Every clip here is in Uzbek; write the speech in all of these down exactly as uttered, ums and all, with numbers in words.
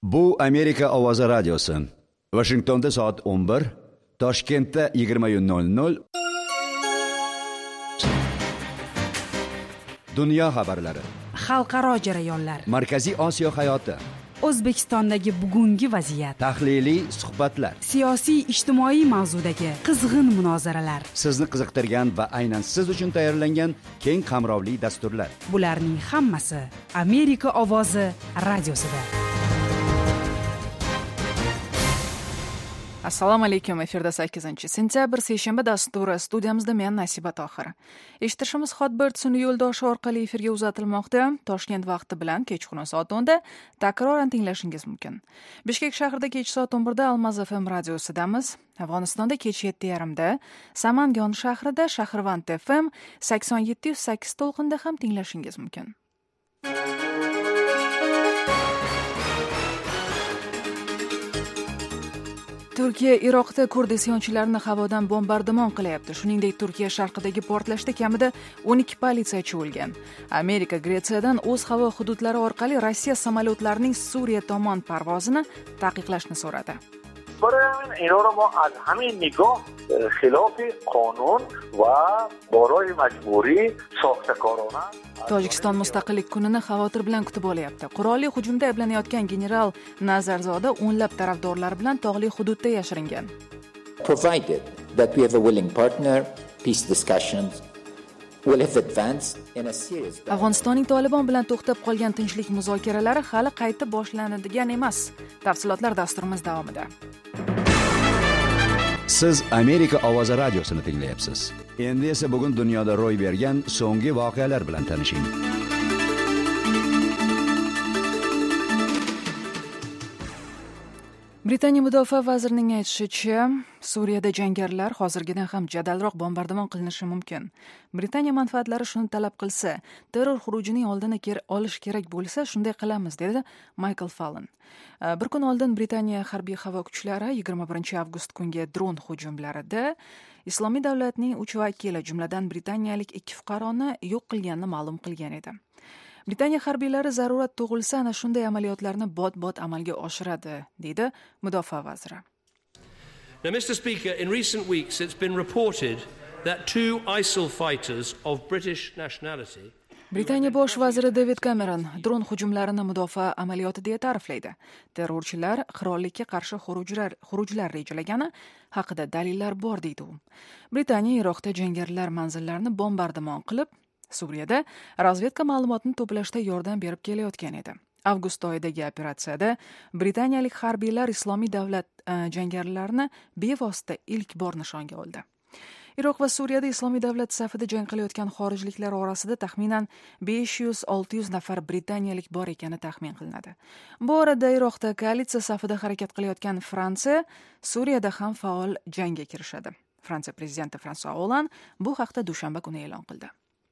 Bu Amerika ovozi radiosi. Washingtonda soat o'n bir, Toshkentda yigirma nol nol. Dunyo xabarlari. Xalqaro jarayonlar. Markaziy Osiyo hayoti. O'zbekistondagi bugungi vaziyat. Tahliliy suhbatlar. Siyosiy ijtimoiy mavzudagi qizg'in munozaralar. Sizni qiziqtirgan va aynan siz uchun tayyorlangan keng qamrovli dasturlar. Bularning hammasi Amerika ovozi radiosida. Assalomu alaykum. Efirda sakkizinchi sentyabr seshanba dasturi. Studiyamizda men Nasiba Tohir. Eshitishimiz Hotbird sun'iy yo'ldoshi orqali efirga uzatilmoqda. Toshkent vaqti bilan kechqurun soat o'nda takroran tinglashingiz mumkin. Bishkek shahrida kech soat o'n birda Almaz F M radiosidamiz. Afg'onistonda kech yetti yarimda, Samangon shahrida Shahrvand F M sakson yetti nuqta sakkiz to'lqinda ham tinglashingiz mumkin. Turkiya Iroqda kurd isyonchilarini havodan bombardimon qilyapti. Shuningdek, Turkiya sharqidagi portlashda kamida o'n ikki politsiyachi o'lgan. Amerika Gretsiyadan o'z havo hududlari orqali Rossiya samolyotlarining Suriya tomon parvozini taqiqlashni so'radi. برای اینا رو ما از همین نگاه خلاف قانون و برای مجبوری ساختکارانه Tojikiston mustaqillik kunini xavotir bilan kutib olyapti. Qurolli hujumda ayblanayotgan general Nazarzoda o'nlab tarafdorlar bilan tog'li hududda yashiringan. Provided that we have a willing partner, peace discussions will have advanced in a serious. Afg'onistonning Tolibon bilan to'xtab qolgan tinchlik muzokaralari hali qaytib boshlanadigan emas. Tafsilotlar dasturimiz davomida. Siz Amerika ovozi radiosini tinglayapsiz. Endi esa bugun dunyoda ro'y bergan so'nggi voqealar bilan tanishing. Britaniya mudofaa vazirining aytishicha, Suriyada jangarilar hozirgidan ham jadalroq bombardimon qilinishi mumkin. Britaniya manfaatlari shuni talab qilsa, terror xurujining oldini olish kerak bo'lsa, shunday qilamiz, dedi Michael Fallon. Bir kun oldin Britaniya harbiy havo kuchlari yigirma birinchi avgust kungi dron hujumlarida Islomiy davlatning uch vakili, jumladan britaniyalik ikki fuqaroni yo'q qilganini ma'lum qilgan edi. Britaniya harbiylari zarurat tug'ilsa ana shunday amaliyotlarni bot-bot amalga oshiradi, dedi mudofaa vaziri. Now, Mister Speaker, in recent weeks it's been reported that two ISIL fighters of British nationality Britaniya bosh vaziri David Cameron dron hujumlarini mudofaa amaliyoti deya ta'riflaydi. Terrorchilar qirollikka qarshi xurujlar xurujlar rejalagani haqida dalillar bor, deydi u. Britaniya Iroqda jangarilar manzillarini bombardimon qilib, Suriyada razvedka ma'lumotini to'plashda yordam berib kelayotgan edi. Avgust oyidagi operatsiyada britaniyalik harbiylar Islomiy davlat jangarilarini bevosita ilk bor nishonga oldi. Iroq va Suriyada Islomiy davlat safida jang qilayotgan xorijliklar orasida taxminan besh yuz olti yuz nafar britaniyalik bor ekani taxmin qilinadi. Bu orada Iroqda koalitsiya safida harakat qilayotgan Fransiya, Suriyada ham faol jangga kirishadi. Fransiya prezidenti François Hollande bu haqda dushanba kuni e'lon qildi.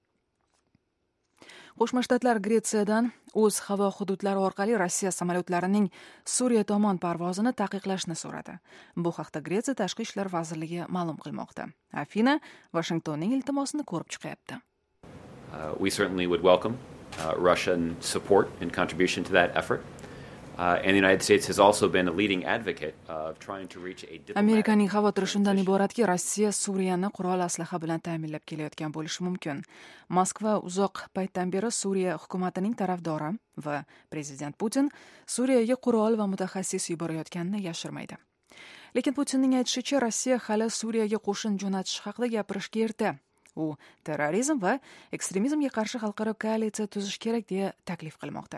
Qo'shma Shtatlar Gretsiyadan o'z havo hududlari orqali Rossiya samolyotlarining Suriya tomon parvozini taqiqlashni so'radi. Bu haqda Gretsiya Tashqi ishlar vazirligi ma'lum qilmoqda. Afina Washingtonning iltimosini ko'rib chiqyapti. Uh, we certainly would welcome uh, Russian support and contribution to that effort. Uh, and the United States has also been a leading advocate of trying to reach a diplomatic. Amerikaning xavotiri shundan iboratki, Rossiya Suriyani qurol aslaha bilan ta'minlab kelayotgan bo'lishi mumkin. Moskva uzoq paytdan beri Suriya hukumatining tarafdori va prezident Putin Suriyaga qurol va mutaxassis yuborayotganini yashirmaydi. Lekin Putinning aytishicha, Rossiya hali Suriyaga qo'shin jo'natish haqida gapirishga erta. U terrorizm va ekstremizmga qarshi xalqaro koalitsiya tuzish kerak deya taklif qilmoqda.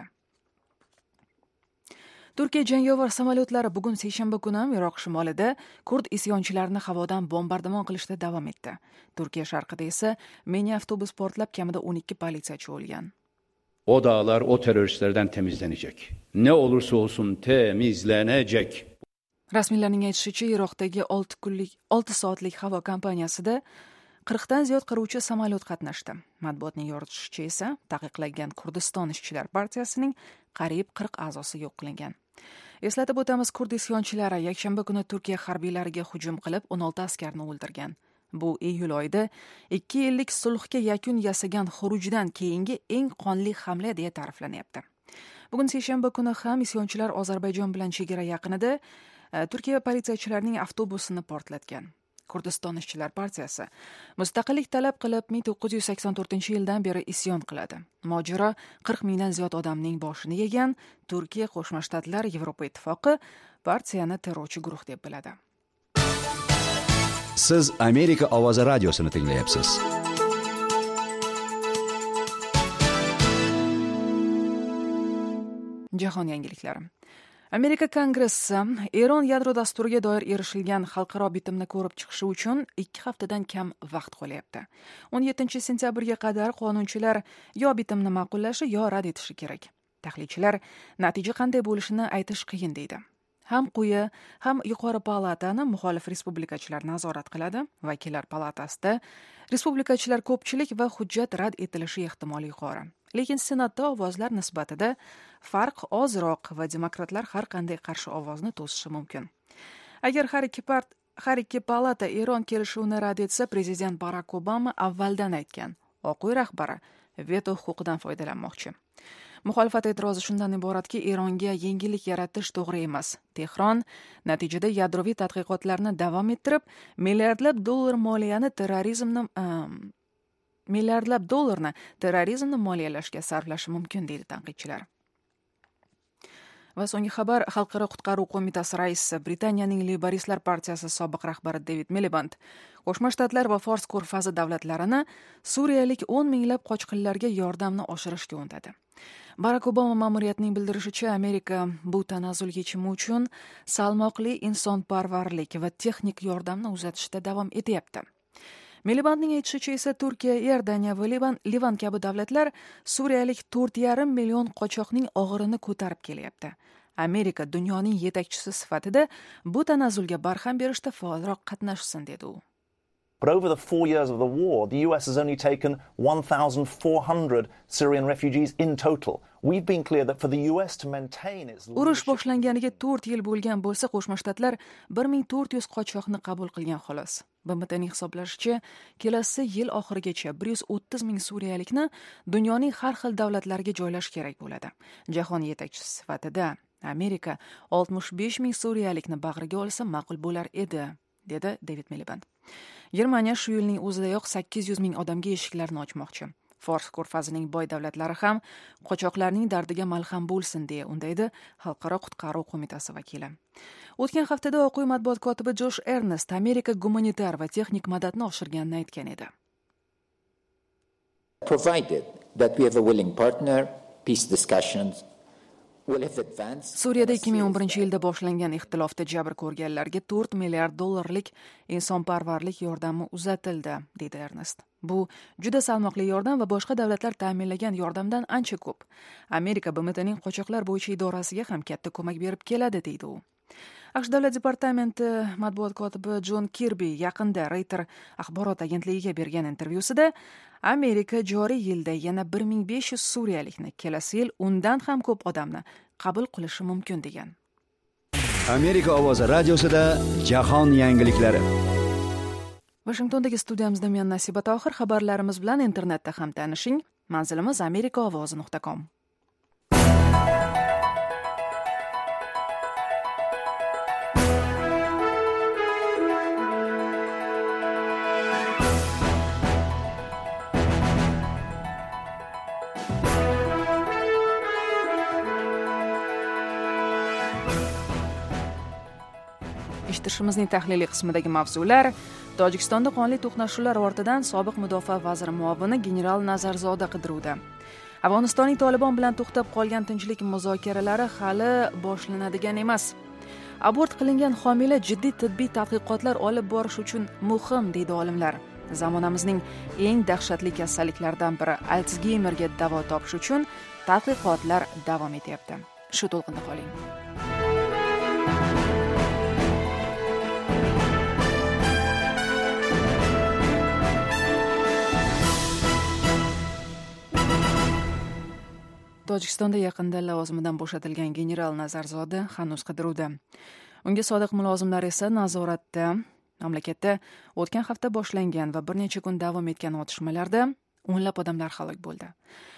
Turkiya jangovar samolyotlari bugun seshanba kuni Iroq shimolida kurd isyonchilarini havodan bombardimon qilishda davom etdi. Turkiya sharqida esa mini avtobus portlab kamida o'n ikki politsiyachi o'lgan. O dağlar o teröristlerden temizlenecek. Ne olursa olsun temizlenecek. Rasmiylarning aytishicha, Iroqdagi olti kunlik olti soatlik havo kampaniyasida qirqdan ziyod qiruvchi samolyot qatnashdi. Matbuotning yoritishicha esa taqiqlangan Kurdiston ishchilar partiyasining qariyb qirq a'zosi yo'q qilingan. Eslatib o'tamiz, kurd isyonchilari yakshanba kuni Turkiya harbiylariga hujum qilib o'n olti askarni o'ldirgan. Bu iyul oyida ikki yillik sulhga yakun yasagan xurujdan keyingi eng qonli hamla deya ta'riflanyapti. Bugun seshanba kuni ham isyonchilar Ozarbayjon bilan chegara yaqinida Turkiya politsiyachilarining avtobusini portlatgan. Kurdiston ishchilar partiyasi mustaqillik talab qilib ming to'qqiz yuz sakson to'rtinchi yildan beri isyon qiladi. Mojaro qirq mingdan ziyod odamning boshini yegan. Turkiya, Qo'shma Shtatlar, Yevropa Ittifoqi partiyani terrorchi guruh deb biladi. Siz Amerika ovozi radiosini tinglayapsiz. Jahon yangiliklari. Amerika Kongressi Eron yadro dasturiga doir erishilgan xalqaro bitimni ko'rib chiqishi uchun ikki haftadan kam vaqt qolyapti. o'n yettinchi sentyabrga qadar qonunchilar yo bitimni ma'qullashi yo rad etishi kerak. Tahlilchilar natija qanday bo'lishini aytish qiyin deydi. Ham quyi, ham yuqori palatani muxolif respublikachilar nazorat qiladi. Vakillar palatasida respublikachilar ko'pchilik va hujjat rad etilishi ehtimoli yuqori. Lekin senatda ovozlar nisbatida farq ozroq va demokratlar har qanday qarshi ovozni to'sishi mumkin. Agar har ikki part har ikki palata Eron kelishuvini rad etsa, prezident Barak Obama avvaldan aytgan, Oq uy rahbari veto huquqidan foydalanmoqchi. Muxolifat e'tirozi shundan iboratki, Eronga yengillik yaratish to'g'ri emas. Tehron natijada yadroviy tadqiqotlarni davom ettirib, milliardlab dollar moliyani terrorizmni milliardlab dollarni terrorizmni moliyalashga sarflashi mumkin deydi tanqidchilar. Va so'nggi xabar, Xalqaro qutqaruv qo'mitasi raisi Britaniyaning Laboristlar partiyasi sobiq rahbari David Miliband Qo'shma Shtatlar va Fors ko'rfazi davlatlarini suriyalik o'n minglab qochqinlarga yordamni oshirishga undadi. Barak Obama ma'muriyatining bildirishicha, Amerika bu tanazzul yechimi uchun salmoqli insonparvarlik va texnik yordamni uzatishda davom etyapti. Milibandning aytishicha esa Turkiya, Iordaniya va Livan, Livan kabi davlatlar suriyalik to'rt yarim million qochoqning og'irini ko'tarib kelyapti. Amerika dunyoning yetakchisi sifatida bu tanazzulga barham berishda faolroq qatnashsin dedi u. But over the four years of the war, the U S has only taken one thousand four hundred Syrian refugees in total. We've been clear that for the U S to maintain its Urush boshlanganiga to'rt yil bo'lgan bo'lsa, Qo'shma Shtatlar bir ming to'rt yuz qochoqni qabul qilgan xolos. B M Tning hisoblashicha, kelasi yil oxirigacha bir yuz o'ttiz ming suriyalikni dunyoning har xil davlatlariga joylash kerak bo'ladi. Jahon yetakchisi sifatida Amerika oltmish besh ming suriyalikni bag'riga olsa ma'qul bo'lar edi, dedi David Miliband. Germaniya shu yilning o'zidayoq sakkiz yuz ming odamga eshiklarini ochmoqchi. Fors ko'rfazining boy davlatlari ham qochoqlarning dardiga malham bo'lsin deya undaydi Xalqaro qutqaruv qo'mitasi vakili. O'tgan haftada Oq uy matbuot kotibi Josh Ernest Amerika gumanitar va texnik madadni oshirganini aytgan edi. Provided that we have a willing partner, peace discussions will have advanced. Suriyada ikki ming o'n birinchi yilda boshlangan ixtilofda jabr ko'rganlarga to'rt milliard dollarlik insonparvarlik yordami uzatildi, dedi Ernest. Bu juda salmoqli yordam va boshqa davlatlar ta'minlagan yordamdan ancha ko'p. Amerika B M Tning qochoqlar bo'yicha idorasiga ham katta ko'mak berib keladi, deydi u. AQSh Davlat departamenti matbuot kotibi John Kirby yaqinda Reuters axborot agentligiga bergan intervyusida Amerika joriy yilda yana bir ming besh yuz suriyalikni, kelasi yil undan ham ko'p odamni qabul qilishi mumkin degan. Amerika ovozi radiosida jahon yangiliklari. Washingtondagi studiyamizda men Nasiba Tohir, xabarlarimiz bilan internetda ham tanishing. Manzilimiz amerika ovozi nuqta com. Eshitishimizning tahliliy qismidagi mavzular: Tojikistonda qonli to'qnashuvlar ortidan sobiq mudofaa vaziri muovini general Nazarzoda qidiruvda. Afg'onistonning Tolibon bilan to'xtab qolgan tinchlik muzokaralari hali boshlanadigan emas. Abort qilingan homila jiddiy tibbiy tadqiqotlar olib borish uchun muhim, deydi olimlar. Zamonamizning eng dahshatli kasalliklaridan biri Altsgeymerga davo topish uchun tadqiqotlar davom etyapti. Shu to'lqinda qoling. Tojikistonda yaqinda lavozimidan bo'shatilgan general Nazarzoda hanuz qidiruvda. Unga sodiq mulozimlar esa nazoratda. Mamlakatda o'tgan hafta boshlangan va bir necha kun davom etgan otishmalarda o'nlab odamlar halok bo'ldi.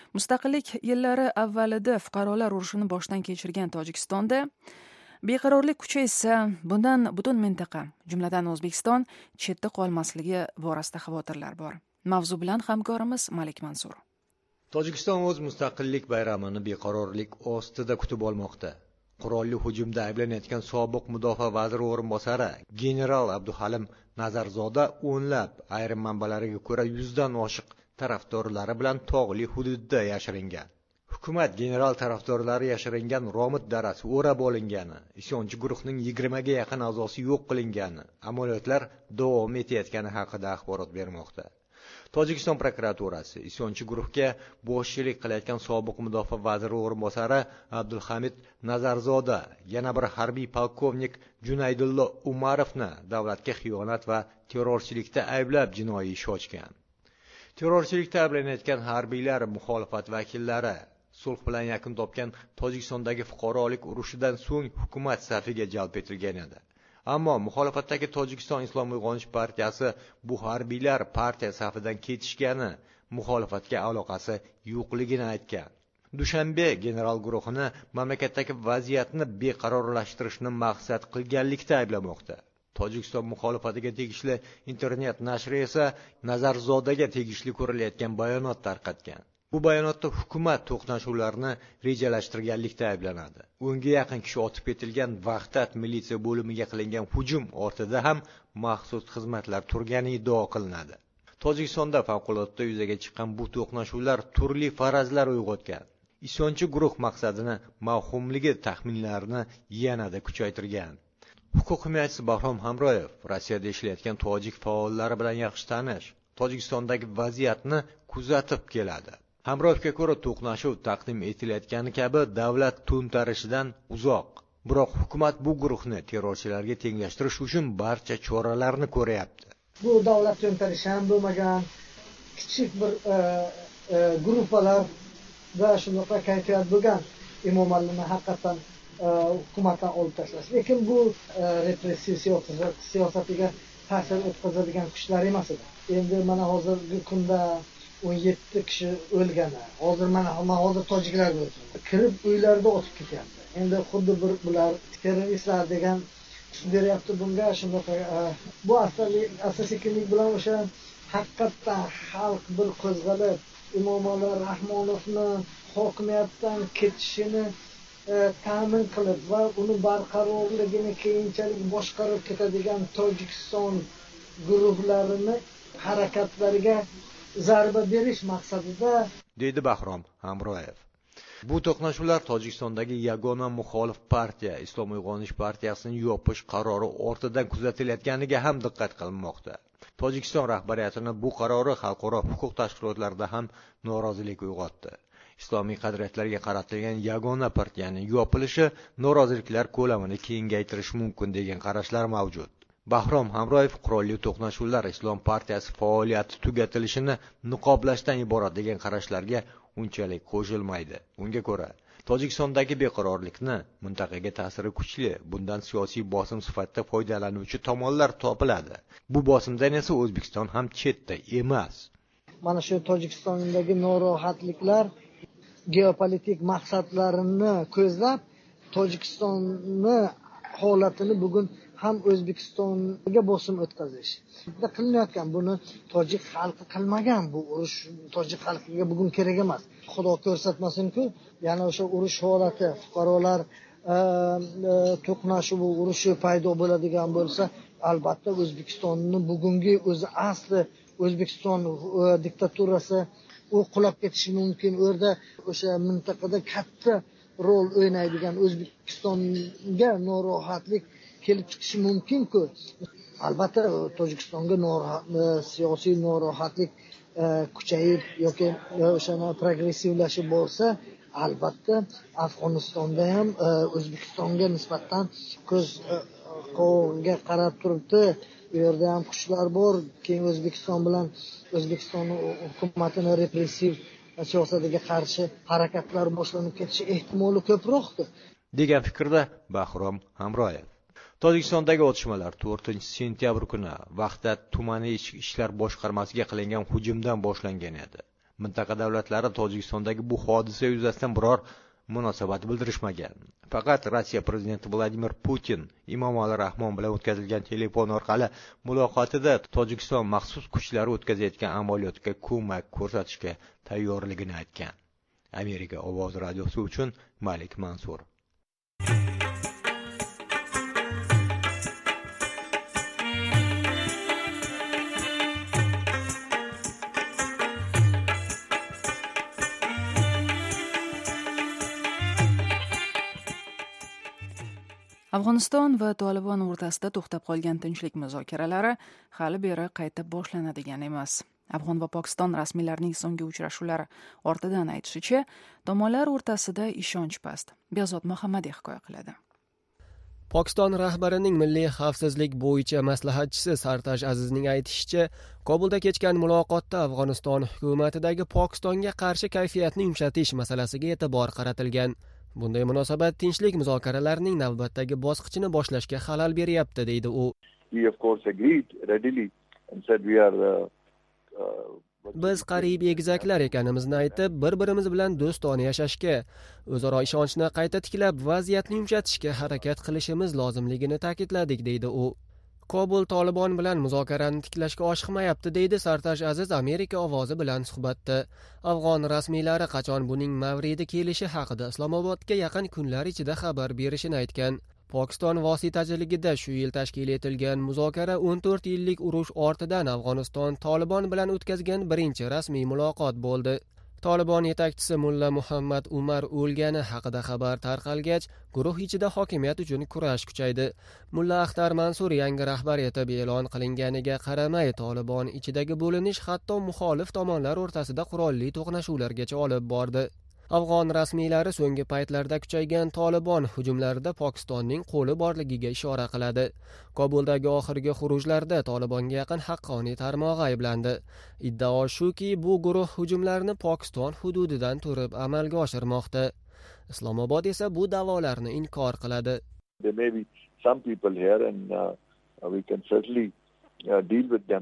Mustaqillik yillari avvalida fuqarolar urushini boshdan kechirgan Tojikistonda beqarorlik kuchaysa, bundan butun mintaqa, jumladan O'zbekiston chetda qolmasligi borasida xavotirlar bor. Mavzu bilan hamkorimiz Malik Mansur. Tojikiston o'z mustaqillik bayramini beqarorlik ostida kutib olmoqda. Qurolli hujumda ayblanayotgan sobiq mudofaa vaziri o'rinbosari general Abduhalim Nazarzoda o'nlab, ayrim manbalarga ko'ra yuzdan oshiq tarafdorlari bilan tog'li hududda yashiringan. Hukumat general tarafdorlari yashiringan Romit darasi o'rab olingani, isyonchi guruhning yigirmaga yaqin a'zosi yo'q qilingani, amaliyotlar davom etayotgani haqida axborot bermoqda. Tojikiston prokuraturasi isyonchi guruhga boshchilik qilayotgan sobiq mudofaa vaziri o'rinbosari Abdulhamid Nazarzoda, yana bir harbiy polkovnik Junaydullo Umarovni davlatga xiyonat va terrorchilikda ayblab jinoiy ish ochgan. Terrorchilikda ayblanayotgan harbiylar muxolifat vakillari sulh bilan yakun topgan Tojikistondagi fuqarolik urushidan so'ng hukumat safiga jalb etilgan edi. Ammo muxolifatdagi Tojikiston Islom uyg'onish partiyasi bu harbiylar partiya safidan ketishgani, muxolifatga aloqasi yo'qligini aytgan. Dushanbe general guruhini mamlakatdagi vaziyatni beqarorlashtirishni maqsad qilganlikda ayblamoqda. Tojikiston muxolifatiga tegishli internet nashri esa Nazarzodaga tegishli ko'rilayotgan bayonot tarqatgan. Bu bayonotda hukumat to'qnashuvlarni rejalashtirganlikda ayblanadi. O'nga yaqin kishi otib ketilgan Vahdat militsiya bo'limiga qilingan hujum ortida ham maxsus xizmatlar turgani iddao qilinadi. Tojikistonda favqulodda yuzaga chiqqan bu to'qnashuvlar turli farazlar uyg'otgan. Isyonchi guruh maqsadini mavhumligi taxminlarini yanada kuchaytirgan. Huquq himoyachisi Bahrom Hamroyev Rossiyada ishlayotgan tojik faollari bilan yaxshi tanish, Tojikistondagi vaziyatni kuzatib keladi. Hamroyevga ko'ra to'qnashuv taqdim etilayotgani kabi davlat to'ntarishidan uzoq. Biroq hukumat bu guruhni terrorchilarga tenglashtirish uchun barcha choralarni ko'ryapti. Bu davlat to'ntarishi ham bo'lmagan, kichik bir e, e, guruhlar va shunaqa kayfiyat bo'lgan Imom Alini haqiqatan hukumatdan olib tashlash. Lekin bu e, repressiv siyosatiga ta'sir o'tkazadigan kuchlar emas edi. Endi mana hozirgi kunda o'n yetti kishi o'lgani. Hozir mana hozir tojiklar o'ldi. Kirib uylarda otib ketyapti. Endi xuddi bir bular terroristlar degan beryapti bunga. Shunday bu asosiy asosiylik bilan o'sha haqiqatdan xalq bir qo'zg'alib Imomali Rahmonovni hokimiyatdan ketishini e, ta'min qilib va uni barqarorligini keyinchalik boshqarib ketadigan Tojikiston guruhlarini harakatlariga zarba berish maqsadida, deydi Bahrom Hamroyev. Bu to'qnashuvlar Tojikistondagi yagona muxolif partiya Islom uyg'onish partiyasini yopish qarori ortidan kuzatilayotganiga ham diqqat qilinmoqda. Tojikiston rahbariyatining bu qarori xalqaro huquq tashkilotlarida ham norozilik uyg'otdi. Islomiy qadriyatlarga qaratilgan yagona partiyaning yopilishi noroziliklar ko'lamini kengaytirishi mumkin degan qarashlar mavjud. Bahrom Hamroyev qurolli to'qnashuvlar Islom partiyasi faoliyati tugatilishini niqoblashdan iborat degan qarashlarga unchalik qo'shilmaydi. Unga ko'ra, Tojikistondagi beqarorlikni mintaqaga ta'siri kuchli, bundan siyosiy bosim sifatida foydalanuvchi tomonlar topiladi. Bu bosimdan esa O'zbekiston ham chetda emas. Mana shu Tojikistondagi norohatliklar geopolitik maqsadlarini ko'zlab Tojikistonni holatini bugun ham O'zbekistonga bosim o'tkazish. Bunda qilinayotgan buni tojik xalqi qilmagan, bu urush tojik xalqiga bugun kerak emas. Xudo ko'rsatmasin-ku, yana o'sha urush holati, fuqarolar to'qnashuvi, urushi paydo bo'ladigan bo'lsa, albatta O'zbekistonning bugungi o'zi asli O'zbekiston diktaturasi u qulab ketishi mumkin. U yerda o'sha mintaqada katta rol o'ynaydigan O'zbekistonga norohatlik kelib chiqishi mumkin-ku. Albatta Tojikistonga norohat, siyosiy norohatlik e, kuchayib yoki o'shani progressivlashib bo'lsa, albatta Afg'onistonda ham e, O'zbekistonga nisbatan ko'z e, qovunga qarab turibdi. Bu yerda ham kuchlar bor. Keyin O'zbekiston bilan O'zbekiston hukumatining repressiv siyosatiga qarshi harakatlar boshlanib ketishi ehtimoli ko'proqdir, degan fikrda Bahrom Hamroyev. Tojikistondagi otishmalar to'rtinchi sentyabr kuni Vahdat tumani ichki ishlar boshqarmasiga qilingan hujumdan boshlangan edi. Mintaqa davlatlari Tojikistondagi bu hodisa yuzasidan biror munosabat bildirishmagan. Faqat Rossiya prezidenti Vladimir Putin Emomali Rahmon bilan o'tkazilgan telefon orqali muloqotida Tojikiston maxsus kuchlari o'tkazayotgan amaliyotga ko'mak ko'rsatishga tayyorligini aytgan. Amerika ovozi radiosi uchun Malik Mansur. Afg'oniston va Tolibon o'rtasida to'xtab qolgan tinchlik muzokaralari hali beri qayta boshlanadigan emas. Afg'on va Pokiston rasmiylarining so'nggi uchrashuvlari ortidan aytishicha, tomonlar o'rtasida ishonch past. Behzod Muhammadiy hikoya qiladi. Pokiston rahbarining milliy xavfsizlik bo'yicha maslahatchisi Sartaj Azizning aytishicha, Kobulda kechgan muloqotda Afg'oniston hukumatidagi Pokistonga qarshi kayfiyatni yumshatish masalasiga e'tibor qaratilgan. Bunday munosabat tinchlik muzokaralarining navbatdagi bosqichini boshlashga xalal beryapti, deydi u. We of course agreed readily and said we are uh, uh, Biz qariyb egizaklar ekanimizni aytib, bir-birimiz bilan do'stona yashashga, o'zaro ishonchni qayta tiklab, vaziyatni yumshatishga harakat qilishimiz lozimligini ta'kidladik, deydi u. Kobul Tolibon bilan muzokarani tiklashga oshiqmayapti, deydi Sartaj Aziz Amerika ovozi bilan suhbatda. Afg'on rasmiylari qachon buning mavridi kelishi haqida Islomobodga yaqin kunlar ichida xabar berishini aytgan. Pokiston vositachiligida shu yil tashkil etilgan muzokara o'n to'rt yillik urush ortidan Afg'oniston Tolibon bilan o'tkazgan birinchi rasmiy muloqot bo'ldi. Tolibon yetakchisi Mulla Muhammad Umar o'lgani haqida xabar tarqalgach, guruh ichida hokimiyat uchun kurash kuchaydi. Mulla Axtar Mansur yangi rahbar etib e'lon qilinganiga qaramay, Tolibon ichidagi bo'linish hatto muxolif tomonlar o'rtasida qurolli to'qnashuvlargacha olib bordi. Afg'on rasmiylari so'nggi paytlarda kuchaygan Tolibon hujumlarida Pokistonning qo'li borligiga ishora qiladi. Kobuldagi oxirgi xurujlarda Tolibonga yaqin haqqoniy tarmog'i ayblandi. Iddao shuki, bu guruh hujumlarni Pokiston hududidan turib amalga oshirmoqda. Islomobod esa bu da'volarni inkor qiladi. There may be some people here and uh, we can certainly uh, deal with them.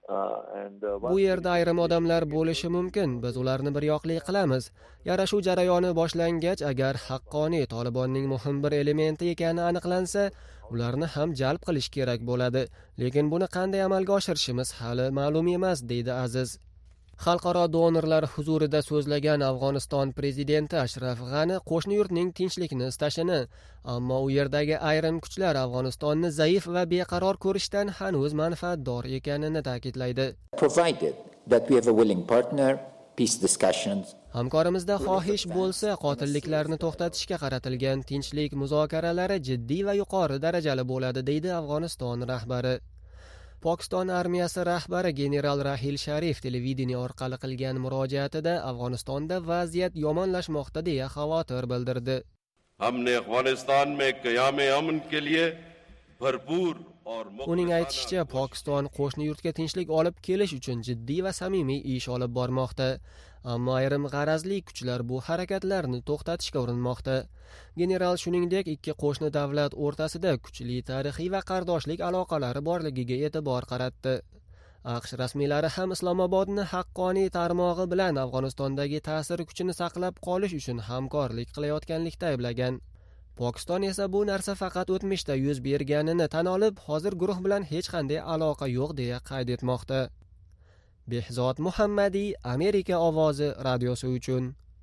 Bu yerda ayrim odamlar bo'lishi mumkin, biz ularni bir yoqli qilamiz. Yarashuv jarayoni boshlangach, agar haqqoniy Tolibonning muhim bir elementi ekani aniqlansa, ularni ham jalb qilish kerak bo'ladi. Lekin buni qanday amalga oshirishimiz hali ma'lum emas, deydi Aziz. Xalqaro donorlar huzurida so'zlagan Afg'oniston prezidenti Ashraf G'ani qo'shni yurtning tinchlikni istashini, ammo u yerdagi ayrim kuchlar Afg'onistonni zaif va beqaror ko'rishdan hanuz manfaatdor ekanini ta'kidlaydi. Provided that we have a willing partner, peace discussions. Hamkorimizda xohish bo'lsa, qotilliklarni to'xtatishga qaratilgan tinchlik muzokaralari jiddiy va yuqori darajali bo'ladi, deydi Afg'oniston rahbari. Pokiston armiyasi rahbari general Rahil Sharif televideniye orqali qilgan murojaatida Afg'onistonda vaziyat yomonlashmoqda deya xavotir bildirdi. Hamne Afg'oniston mein qiyam-e amn ke liye bharpur aur Uning aytishicha, Pokiston qo'shni yurtga tinchlik olib kelish uchun jiddiy va samimiy ish olib bormoqda. Ammo ayrim g'arazli kuchlar bu harakatlarni to'xtatishga urinmoqda. General shuningdek ikki qo'shni davlat o'rtasida kuchli tarixiy va qardoshlik aloqalari borligiga e'tibor qaratdi. AQSh rasmiylari ham Islomobodni haqqoniy tarmog'i bilan Afg'onistondagi ta'sir kuchini saqlab qolish uchun hamkorlik qilayotganlikda ayblagan. Pokiston esa bu narsa faqat o'tmishda yuz berganini tan olib, hozir guruh bilan hech qanday aloqa yo'q deya qayd etmoqda. Behzod Muhammadiy, Amerika ovozi radiosi uchun.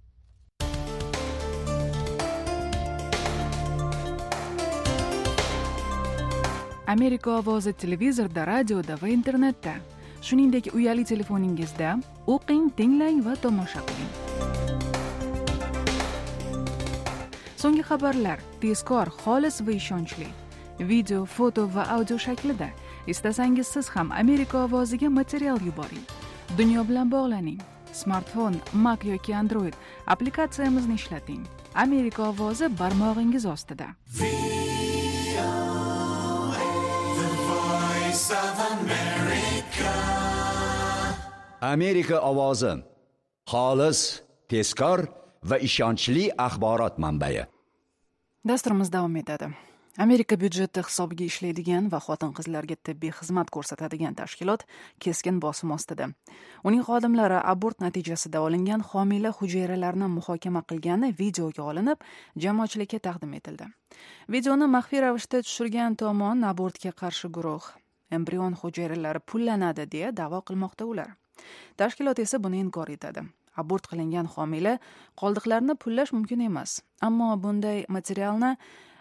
Amerika ovozi televizorda, radioda va internetda, shuningdek uyali telefoningizda o'qing, tinglang va tomosha qiling. So'nggi xabarlar tezkor, xolis va ishonchli. Video, foto va audio shaklida. Istasangiz siz ham Amerika ovoziga material yuboring. Dunyo bilan bog'laning. Smartfon, Mac yoki Android applikatsiyamizni ishlating. Amerika ovozi barmog'ingiz ostida. Amerika ovozi. Xolis, tezkor va ishonchli axborot manbai. Dasturimiz davom etadi. Amerika byudjeti hisobiga ishlaydigan va xotin-qizlarga tibbiy xizmat ko'rsatadigan tashkilot keskin bosim ostida. Uning xodimlari abort natijasida olingan homila hujayralarni muhokama qilgani videoga olinib, jamoatchilikka taqdim etildi. Videoni maxfiy ravishda tushirgan tomon abortga qarshi guruh embrion hujayralari pullanadi deya da'vo qilmoqda ular. Tashkilot esa buni inkor etadi. Abort qilingan homila qoldiqlarini pullash mumkin emas, ammo bunday materialni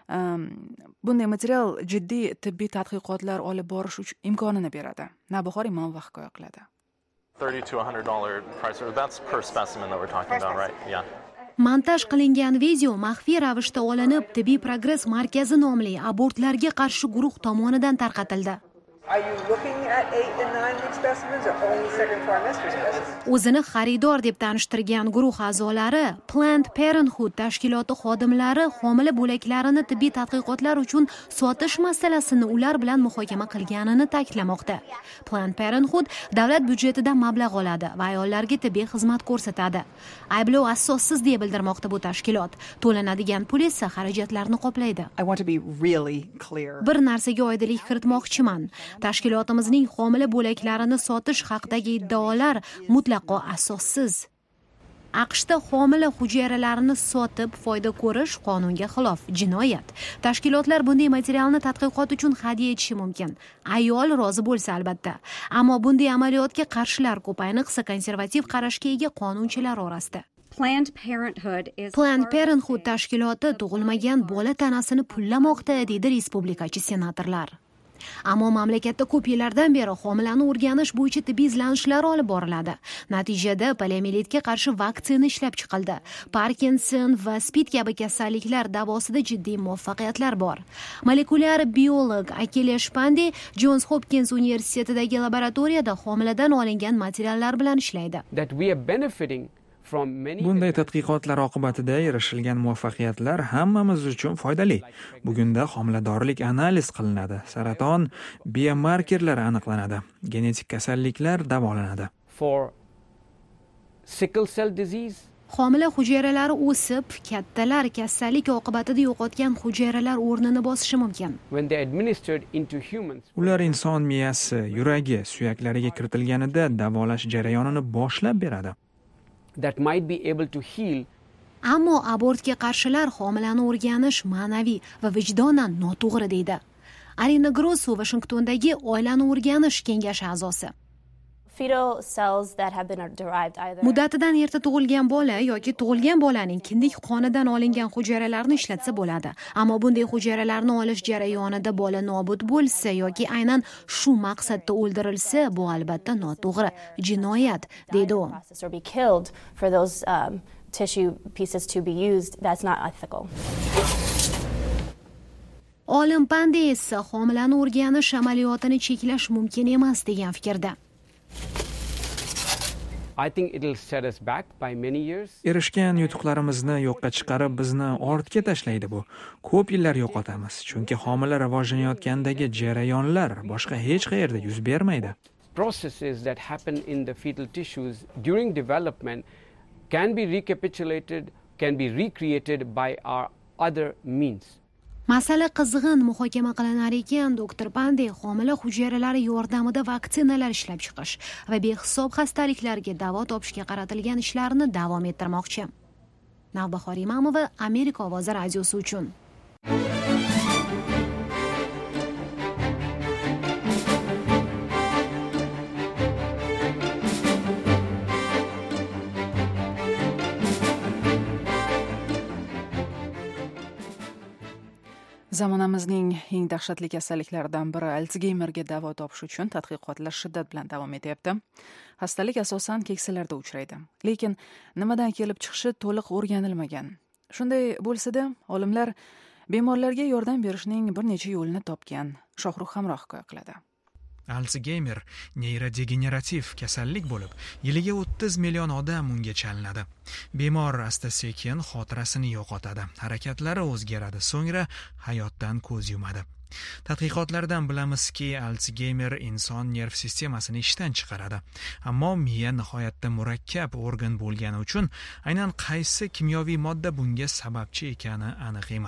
bunday material jiddiy tibbiy tadqiqotlar olib borish uchun imkonini beradi. Navbahor Imomova hikoya qiladi. thirty to one hundred dollars price, that's per specimen that we're talking about, right? Yeah. Montaj qilingan video maxfiy ravishda olinib, Tibbiy progress markazi nomli abortlarga qarshi guruh tomonidan tarqatildi. Are you looking at eight and nine week specimens or only second trimester specimens? O'zini xaridor deb tanishtirgan guruh a'zolari Planned Parenthood tashkiloti xodimlari homila bo'laklarini tibbiy tadqiqotlar uchun sotish masalasini ular bilan muhokama qilganini ta'kidlamoqda. Planned Parenthood davlat byudjetidan mablag' oladi va ayollarga tibbiy xizmat ko'rsatadi. Ayblov asossiz deb bildirmoqda bu tashkilot. To'lanadigan pul esa xarajatlarni qoplaydi. I want to be really clear. Bir narsaga oydinlik kiritmoqchiman. Tashkilotimizning homila bo'laklarini sotish haqidagi iddaolar mutlaqo asossiz. AQShda homila hujayralarini sotib foyda ko'rish qonunga xilof, jinoyat. Tashkilotlar bunday materialni tadqiqot uchun hadya etishi mumkin. Ayol rozi bo'lsa albatta. Ammo bunday amaliyotga qarshilar ko'p, ayniqsa konservativ qarashga ega qonunchilar orasida. Planned Parenthood is Planned Parenthood tashkiloti tug'ilmagan bola tanasini pullamoqda, deydi respublikachi senatorlar. Ammo mamlakatda ko'p yillardan beri homilani o'rganish bo'yicha tibbiy izlanishlar olib boriladi. Natijada poliomielitga qarshi vaksina ishlab chiqildi. Parkinson va SPID kabi kasalliklar davosida jiddiy muvaffaqiyatlar bor. Molekulyar biolog Achilles Pandi Johns Hopkins universitetidagi laboratoriyada homiladan olingan materiallar bilan ishlaydi. That we are benefiting Bunday tadqiqotlar oqibatida erishilgan muvaffaqiyatlar hammamiz uchun foydali. Bugunda homiladorlik analiz qilinadi, saraton biomarkerlari aniqlanadi, genetik kasalliklar davolanadi. For sickle cell disease Homila hujayralari o'sib, kattalar kasallik oqibatida yo'qotgan hujayralar o'rnini bosishi mumkin. When they administered into humans. Ular inson miyasi, yuragi, suyaklariga kiritilganida davolash jarayonini boshlab beradi. That might be able to heal. Ammo abortga qarshilar homilani o'rganish ma'naviy va vijdonan noto'g'ri deydi. Alina Grosso Washingtondagi oilani o'rganish kengashi a'zosi. Muddatidan erta tug'ilgan bola yoki tug'ilgan bolaning kindik qonidan olingan hujayralarni ishlatsa bo'ladi. Ammo bunday hujayralarni olish jarayonida bola nobud bo'lsa yoki aynan shu maqsadda o'ldirilsa, bu albatta noto'g'ri, jinoyat, deydi u. Olim Pandi esa homilani o'rganish amaliyotini cheklash mumkin emas degan fikrda. I think it'll set us back by many years. Erishgan yutuqlarimizni yo'qqa chiqarib bizni ortga tashlaydi bu. Ko'p yillar yo'qotamiz, chunki homila rivojlanayotgandagi jarayonlar boshqa hech qayerda yuz bermaydi. Processes that happen in the fetal tissues during development can be recapitulated, can be recreated by our other means. Masala qizg'in muhokama qilinar ekan, doktor Pandi homila hujayralari yordamida vaksinalar ishlab chiqish va behisob xastaliklarga davo topishga qaratilgan ishlarni davom ettirmoqchi. Navbahor Imomova, Amerika ovozi radiosi uchun. Zamonamizning eng dahshatli kasalliklaridan biri Alsgeymerga davo topish uchun tadqiqotlar shiddat bilan davom etyapti. Xastalik asosan keksalarda uchraydi, lekin nimadan kelib chiqishi to'liq o'rganilmagan. Shunday bo'lsa-da, olimlar bemorlarga yordam berishning bir necha yo'lini topgan. Shohruh Hamroh hikoya qiladi. Alsgeymer neyrodegenerativ kasallik bo'lib, yiliga o'ttiz million odam unga chalinadi. Bemor asta-sekin xotirasini yo'qotadi, harakatlari o'zgaradi, so'ngra hayotdan ko'z yumadi. Tadqiqotlardan bilamizki, Alsgeymer inson nerv sistemasini ishdan chiqaradi. Ammo miya nihoyatda murakkab organ bo'lgani uchun aynan qaysi kimyoviy modda bunga sababchi ekani aniq emas.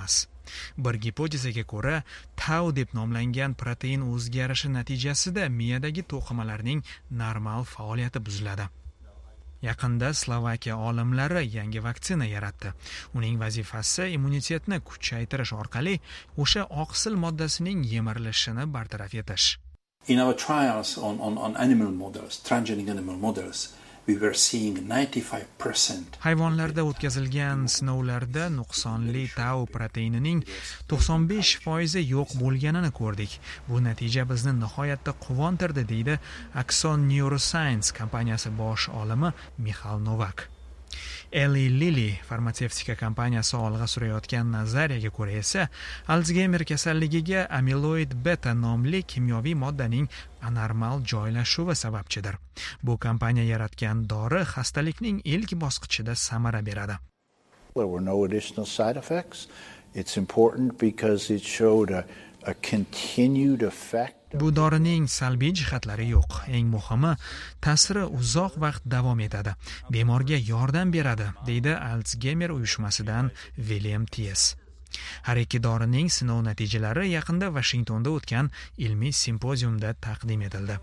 Bir gipotezga ko'ra, tau deb nomlangan protein o'zgarishi natijasida miyadagi to'qimalarning normal faoliyati buziladi. Yaqinda Slovakiya olimlari yangi vaksina yaratdi. Uning vazifasi immunitetni kuchaytirish orqali o'sha oqsil moddasining yemirilishini bartaraf etish. In our trials on, on, on animal models, transgenic animal models, we were seeing ninety-five percent. Hayvonlarda o'tkazilgan sinovlarda nuqsonli tau proteinining to'qson besh foizi yo'q bo'lganini ko'rdik. Bu natija bizni nihoyatda quvontirdi, deydi Axon Neuroscience kompaniyasi bosh olimi Mixail Novak. Eli Lilly farmatsevtika kompaniyasi olg'a surayotgan nazariyaga ko'ra esa, Alzheimer kasalligiga amiloid beta nomli kimyoviy moddaning anormal joylashuvi sababchidir. Bu kompaniya yaratgan dori xastalikning ilk bosqichida samara beradi. There were no additional side effects. It's important because it showed a, a continued effect. Bu dorining salbiy jihatlari yo'q. Eng muhimi, ta'siri uzoq vaqt davom etadi. Bemorga yordam beradi, deydi Alzheimer uyushmasidan William Ties. Har ikki dorining sinov natijalari yaqinda Washingtonda o'tgan ilmiy simpoziumda taqdim etildi.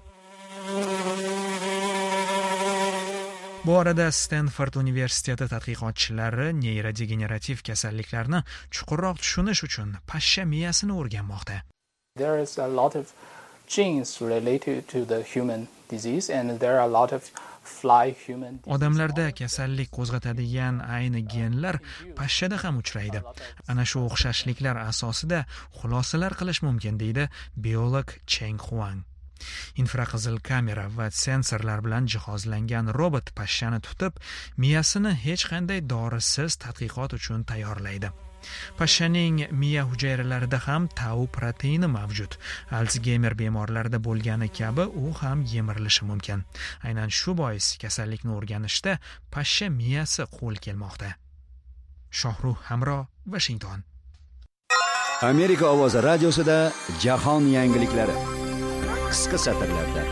Bu orada Stanford universiteti tadqiqotchilari neyrodegenerativ kasalliklarni chuqurroq tushunish uchun pashsha miyasini o'rganmoqda. There is a lot of genes related to the human disease and there are a lot of fly human disease. Odamlarda kasallik qo'zg'atadigan ayni genlar pashshada ham uchraydi. Ana shu o'xshashliklar asosida xulosalar qilish mumkin, deydi biolog Cheng Huang. Infraqizil kamera va sensorlar bilan jihozlangan robot pashshani tutib, miyasini hech qanday dorisiz tadqiqot uchun tayyorlaydi. Pashshaning miya hujayralarida ham tau proteini mavjud. Alzheimer bemorlarida bo'lgani kabi u ham yemirilishi mumkin. Aynan shu bois kasallikni o'rganishda pashsha miyasi qo'l kelmoqda. Shohruh Hamro, Washington. Amerika ovozi radiosida jahon yangiliklari. Qisqa satrlarda.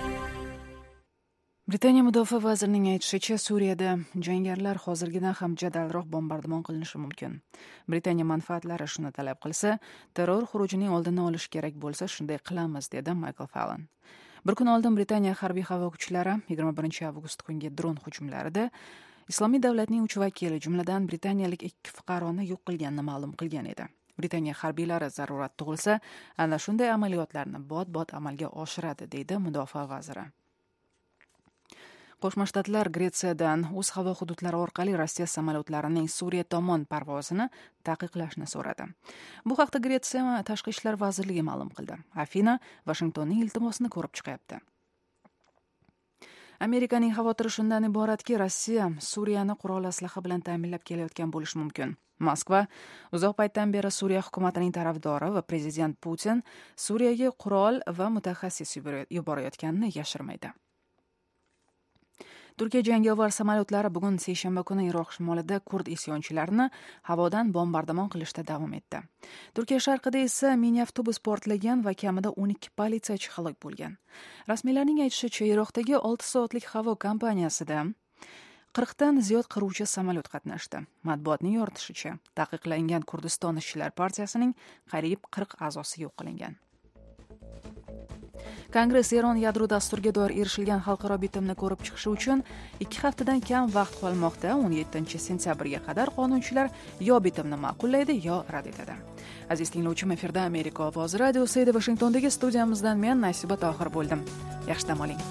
Britaniya mudofaa vazirining aytishicha, Suriyada jangarilar hozirgidan ham jadalroq bombardimon qilinishi mumkin. Britaniya manfaatlari shuni talab qilsa, terror xurujining oldini olish kerak bo'lsa, shunday qilamiz, dedi Michael Fallon. Bir kun oldin Britaniya harbiy havo kuchlari yigirma birinchi avgust kungi dron hujumlarida Islomiy davlatning uch vakili, jumladan britaniyalik ikki fuqaroni yo'q qilganini ma'lum qilgan edi. Britaniya harbiylari zarurat tug'ilsa, ana shunday amaliyotlarni bot-bot amalga oshiradi, deydi mudofaa vaziri. Qo'shma Shtatlar Gretsiyadan o'z havo hududlari orqali Rossiya samolyotlarining Suriya tomon parvozini taqiqlashni so'radi. Bu haqda Gretsiya tashqi ishlar vazirligi ma'lum qildi. Afina Washingtonning iltimosini ko'rib chiqyapti. Amerikaning xavotiri shundan iboratki, Rossiya Suriyani qurol aslaha bilan ta'minlab kelayotgan bo'lishi mumkin. Moskva uzoq paytdan beri Suriya hukumatining tarafdori va prezident Putin Suriyaga qurol va mutaxassis yuborayotganini yashirmaydi. Turkiya jangovar samolyotlari bugun seshanba kuni Iroq shimolida kurd isyonchilarini havodan bombardimon qilishda davom etdi. Turkiya sharqida esa mini avtobus portlagan va kamida o'n ikki politsiyachi halok bo'lgan. Rasmiylarning aytishicha, Iroqdagi olti soatlik havo kampaniyasida qirqdan ziyod qiruvchi samolyot qatnashdi. Matbuotning yoritishicha, taqiqlangan Kurdiston ishchilar partiyasining qariyb qirq a'zosi yo'q qilingan. Kongress Eron yadro dasturiga doir erishilgan xalqaro bitimni ko'rib chiqishi uchun ikki haftadan kam vaqt qolmoqda. o'n yettinchi sentyabrga qadar qonunchilar yo bitimni ma'qullaydi, yo rad etadi. Aziz tinglovchim, efirda Amerika ovozi radiosi edi. Washingtondagi studiyamizdan men Nasiba Tohir bo'ldim. Yaxshi dam oling.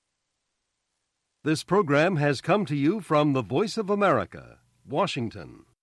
This program has come to you from the Voice of America, Washington.